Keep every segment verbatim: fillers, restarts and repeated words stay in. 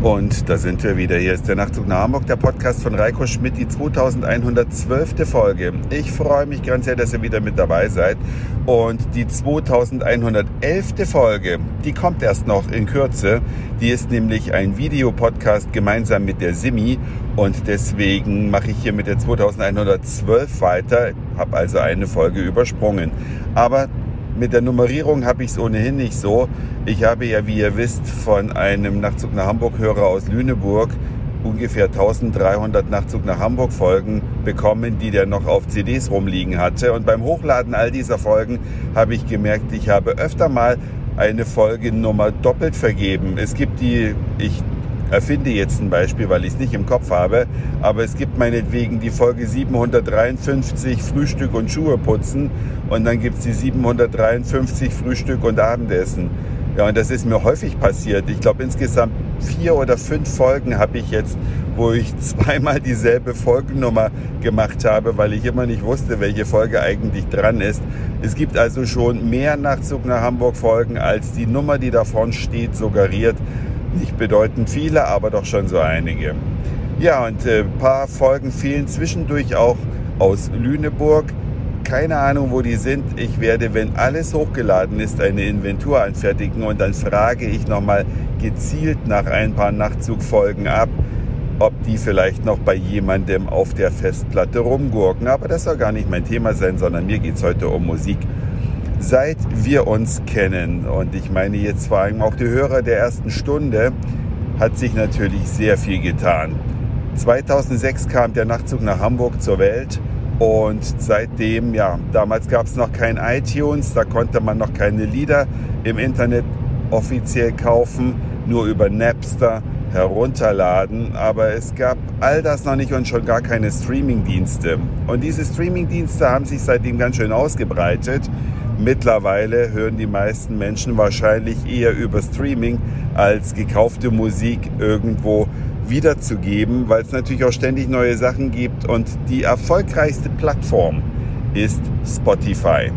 Und da sind wir wieder. Hier ist der Nachtzug nach Hamburg, der Podcast von Reiko Schmidt, die zweitausendeinhundertzwölfte Folge. Ich freue mich ganz sehr, dass ihr wieder mit dabei seid. Und die zweitausendeinhundertelfte Folge, die kommt erst noch in Kürze. Die ist nämlich ein Videopodcast gemeinsam mit der Simi. Und deswegen mache ich hier mit der zweitausendeinhundertzwölf weiter, habe also eine Folge übersprungen. Aber mit der Nummerierung habe ich es ohnehin nicht so. Ich habe ja, wie ihr wisst, von einem Nachtzug nach Hamburg-Hörer aus Lüneburg ungefähr eintausenddreihundert Nachtzug nach Hamburg Folgen bekommen, die der noch auf C Ds rumliegen hatte. Und beim Hochladen all dieser Folgen habe ich gemerkt, ich habe öfter mal eine Folgennummer doppelt vergeben. Es gibt die, ich erfinde jetzt ein Beispiel, weil ich es nicht im Kopf habe, aber es gibt meinetwegen die Folge siebenhundertdreiundfünfzig Frühstück und Schuhe putzen und dann gibt es die siebenhundertdreiundfünfzig Frühstück und Abendessen. Ja, und das ist mir häufig passiert. Ich glaube, insgesamt vier oder fünf Folgen habe ich jetzt, wo ich zweimal dieselbe Folgennummer gemacht habe, weil ich immer nicht wusste, welche Folge eigentlich dran ist. Es gibt also schon mehr Nachtzug nach Hamburg Folgen, als die Nummer, die davon steht, suggeriert. Nicht bedeutend viele, aber doch schon so einige. Ja, und ein äh, paar Folgen fehlen zwischendurch auch aus Lüneburg. Keine Ahnung, wo die sind. Ich werde, wenn alles hochgeladen ist, eine Inventur anfertigen und dann frage ich nochmal gezielt nach ein paar Nachtzugfolgen ab, ob die vielleicht noch bei jemandem auf der Festplatte rumgurken. Aber das soll gar nicht mein Thema sein, sondern mir geht es heute um Musik. Seit wir uns kennen, und ich meine jetzt vor allem auch die Hörer der ersten Stunde, hat sich natürlich sehr viel getan. zweitausendsechs kam der Nachtzug nach Hamburg zur Welt und seitdem, ja, damals gab es noch kein iTunes, da konnte man noch keine Lieder im Internet offiziell kaufen, nur über Napster herunterladen, aber es gab all das noch nicht und schon gar keine Streamingdienste. Und diese Streamingdienste haben sich seitdem ganz schön ausgebreitet. Mittlerweile hören die meisten Menschen wahrscheinlich eher über Streaming als gekaufte Musik irgendwo wiederzugeben, weil es natürlich auch ständig neue Sachen gibt. Und die erfolgreichste Plattform ist Spotify.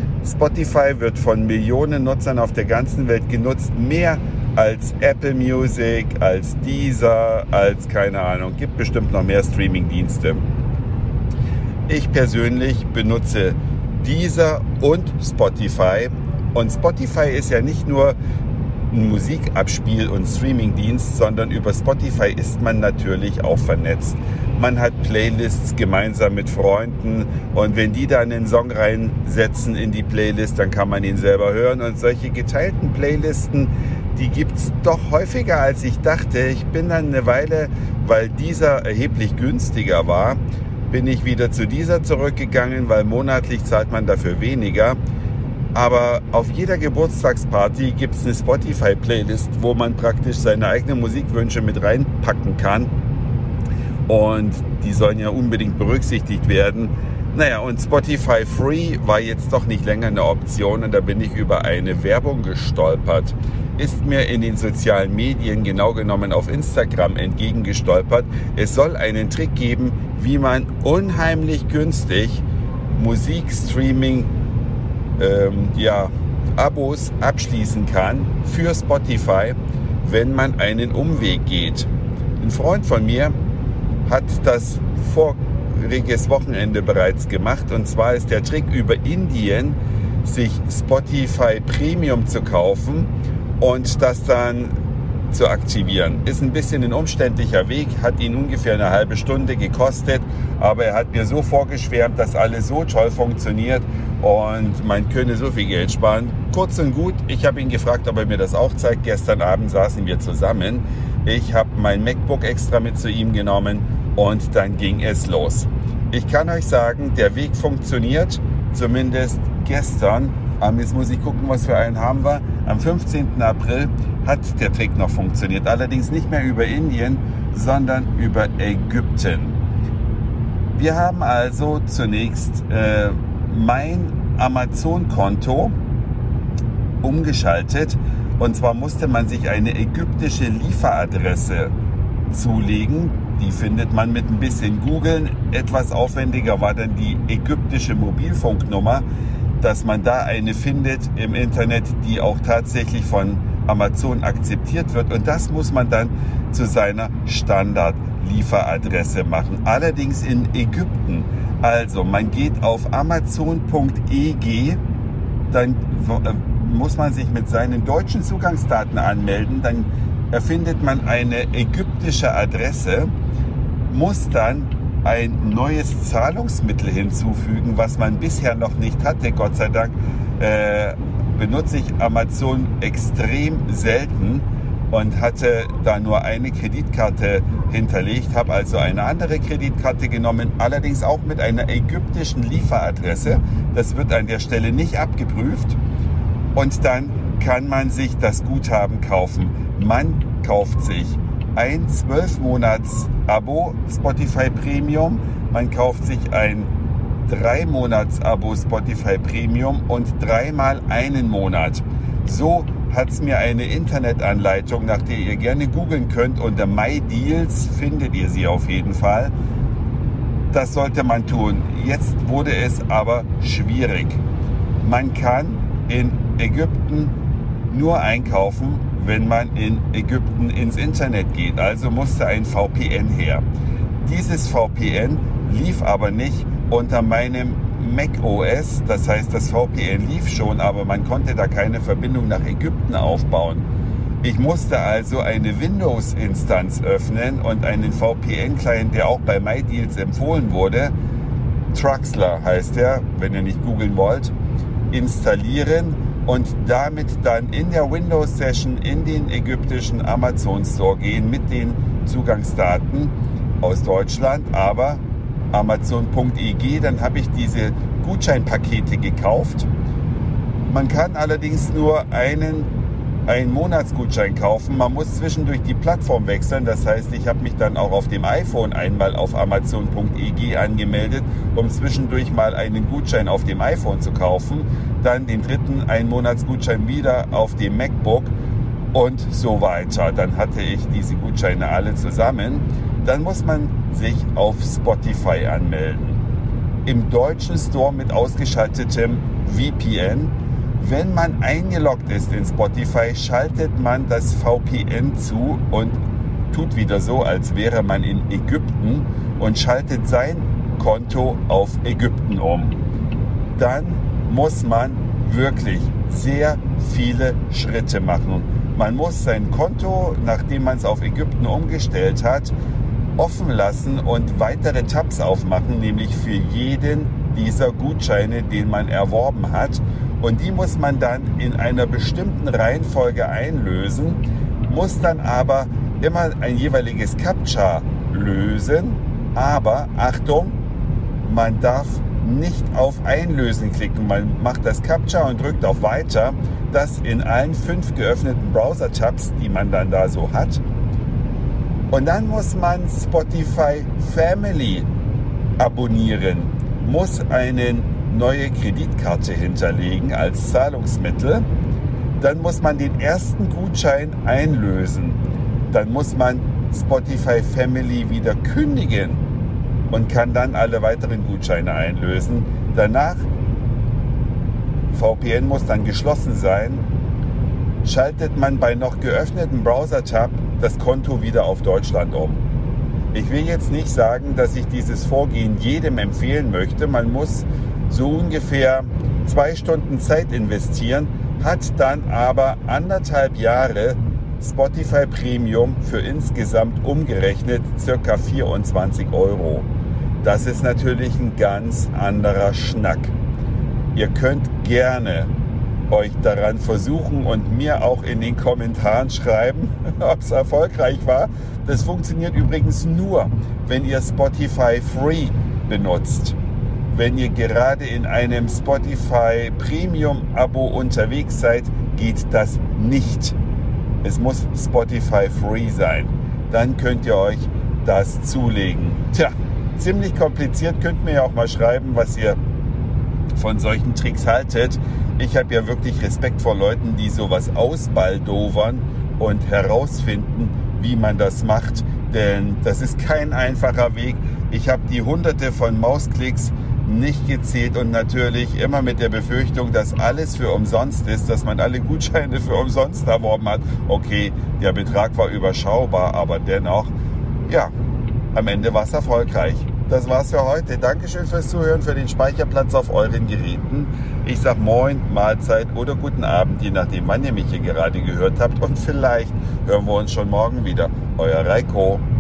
Spotify wird von Millionen Nutzern auf der ganzen Welt genutzt, mehr als Apple Music, als Deezer, als keine Ahnung. Gibt bestimmt noch mehr Streamingdienste. Ich persönlich benutze Deezer und Spotify. Und Spotify ist ja nicht nur ein Musikabspiel- und Streamingdienst, sondern über Spotify ist man natürlich auch vernetzt. Man hat Playlists gemeinsam mit Freunden und wenn die da einen Song reinsetzen in die Playlist, dann kann man ihn selber hören. Und solche geteilten Playlisten, die gibt es doch häufiger, als ich dachte. Ich bin dann eine Weile, weil dieser erheblich günstiger war, bin ich wieder zu dieser zurückgegangen, weil monatlich zahlt man dafür weniger. Aber auf jeder Geburtstagsparty gibt es eine Spotify-Playlist, wo man praktisch seine eigenen Musikwünsche mit reinpacken kann. Und die sollen ja unbedingt berücksichtigt werden. Naja, und Spotify Free war jetzt doch nicht länger eine Option und da bin ich über eine Werbung gestolpert. Ist mir in den sozialen Medien, genau genommen auf Instagram, entgegengestolpert. Es soll einen Trick geben, wie man unheimlich günstig Musikstreaming, ähm, ja, Abos abschließen kann für Spotify, wenn man einen Umweg geht. Ein Freund von mir hat das voriges Wochenende bereits gemacht und zwar ist der Trick über Indien, sich Spotify Premium zu kaufen und das dann zu aktivieren. Ist ein bisschen ein umständlicher Weg, hat ihn ungefähr eine halbe Stunde gekostet, aber er hat mir so vorgeschwärmt, dass alles so toll funktioniert und man könne so viel Geld sparen. Kurz und gut, ich habe ihn gefragt, ob er mir das auch zeigt. Gestern Abend saßen wir zusammen. Ich habe mein MacBook extra mit zu ihm genommen und dann ging es los. Ich kann euch sagen, der Weg funktioniert, zumindest gestern. Aber jetzt muss ich gucken, was für einen haben wir. Am fünfzehnten April hat der Trick noch funktioniert. Allerdings nicht mehr über Indien, sondern über Ägypten. Wir haben also zunächst äh, mein Amazon-Konto umgeschaltet. Und zwar musste man sich eine ägyptische Lieferadresse zulegen. Die findet man mit ein bisschen Googeln. Etwas aufwendiger war dann die ägyptische Mobilfunknummer, dass man da eine findet im Internet, die auch tatsächlich von Amazon akzeptiert wird. Und das muss man dann zu seiner Standardlieferadresse machen. Allerdings in Ägypten. Also man geht auf amazon punkt e g, dann muss man sich mit seinen deutschen Zugangsdaten anmelden, dann erfindet man eine ägyptische Adresse, muss dann ein neues Zahlungsmittel hinzufügen, was man bisher noch nicht hatte. Gott sei Dank äh, benutze ich Amazon extrem selten und hatte da nur eine Kreditkarte hinterlegt, habe also eine andere Kreditkarte genommen, allerdings auch mit einer ägyptischen Lieferadresse. Das wird an der Stelle nicht abgeprüft. Und dann kann man sich das Guthaben kaufen. Man kauft sich ein zwölf Monats Abo Spotify Premium, man kauft sich ein drei Monats Abo Spotify Premium und dreimal einen Monat. So hat es mir eine Internetanleitung, nach der ihr gerne googeln könnt. Unter MyDeals findet ihr sie auf jeden Fall. Das sollte man tun. Jetzt wurde es aber schwierig. Man kann in Ägypten nur einkaufen, wenn man in Ägypten ins Internet geht. Also musste ein V P N her. Dieses V P N lief aber nicht unter meinem macOS. Das heißt, das V P N lief schon, aber man konnte da keine Verbindung nach Ägypten aufbauen. Ich musste also eine Windows-Instanz öffnen und einen V P N-Client, der auch bei MyDeals empfohlen wurde, Truxler heißt er, wenn ihr nicht googeln wollt, installieren und damit dann in der Windows-Session in den ägyptischen Amazon Store gehen mit den Zugangsdaten aus Deutschland, aber amazon punkt e g, dann habe ich diese Gutscheinpakete gekauft. Man kann allerdings nur einen, einen Monatsgutschein kaufen. Man muss zwischendurch die Plattform wechseln. Das heißt, ich habe mich dann auch auf dem iPhone einmal auf amazon punkt e g angemeldet, um zwischendurch mal einen Gutschein auf dem iPhone zu kaufen. Dann den dritten einen Monatsgutschein wieder auf dem MacBook und so weiter. Dann hatte ich diese Gutscheine alle zusammen. Dann muss man sich auf Spotify anmelden. Im deutschen Store mit ausgeschaltetem V P N. Wenn man eingeloggt ist in Spotify, schaltet man das V P N zu und tut wieder so, als wäre man in Ägypten und schaltet sein Konto auf Ägypten um. Dann muss man wirklich sehr viele Schritte machen. Man muss sein Konto, nachdem man es auf Ägypten umgestellt hat, offen lassen und weitere Tabs aufmachen, nämlich für jeden dieser Gutscheine, den man erworben hat. Und die muss man dann in einer bestimmten Reihenfolge einlösen, muss dann aber immer ein jeweiliges CAPTCHA lösen. Aber Achtung, man darf nicht auf Einlösen klicken. Man macht das CAPTCHA und drückt auf Weiter. Das in allen fünf geöffneten Browser-Tabs, die man dann da so hat. Und dann muss man Spotify Family abonnieren, muss eine neue Kreditkarte hinterlegen als Zahlungsmittel. Dann muss man den ersten Gutschein einlösen. Dann muss man Spotify Family wieder kündigen und kann dann alle weiteren Gutscheine einlösen. Danach, V P N muss dann geschlossen sein, schaltet man bei noch geöffneten Browser-Tab das Konto wieder auf Deutschland um. Ich will jetzt nicht sagen, dass ich dieses Vorgehen jedem empfehlen möchte. Man muss so ungefähr zwei Stunden Zeit investieren, hat dann aber anderthalb Jahre Spotify Premium für insgesamt umgerechnet ca. vierundzwanzig Euro. Das ist natürlich ein ganz anderer Schnack. Ihr könnt gerne euch daran versuchen und mir auch in den Kommentaren schreiben, ob es erfolgreich war. Das funktioniert übrigens nur, wenn ihr Spotify Free benutzt. Wenn ihr gerade in einem Spotify Premium Abo unterwegs seid, geht das nicht. Es muss Spotify Free sein. Dann könnt ihr euch das zulegen. Tja, ziemlich kompliziert. Könnt mir ja auch mal schreiben, was ihr von solchen Tricks haltet. Ich habe ja wirklich Respekt vor Leuten, die sowas ausbaldowern und herausfinden, wie man das macht. Denn das ist kein einfacher Weg. Ich habe die hunderte von Mausklicks nicht gezielt und natürlich immer mit der Befürchtung, dass alles für umsonst ist, dass man alle Gutscheine für umsonst erworben hat. Okay, der Betrag war überschaubar, aber dennoch, ja, am Ende war es erfolgreich. Das war's für heute. Dankeschön fürs Zuhören, für den Speicherplatz auf euren Geräten. Ich sag Moin, Mahlzeit oder guten Abend, je nachdem, wann ihr mich hier gerade gehört habt. Und vielleicht hören wir uns schon morgen wieder. Euer Reiko.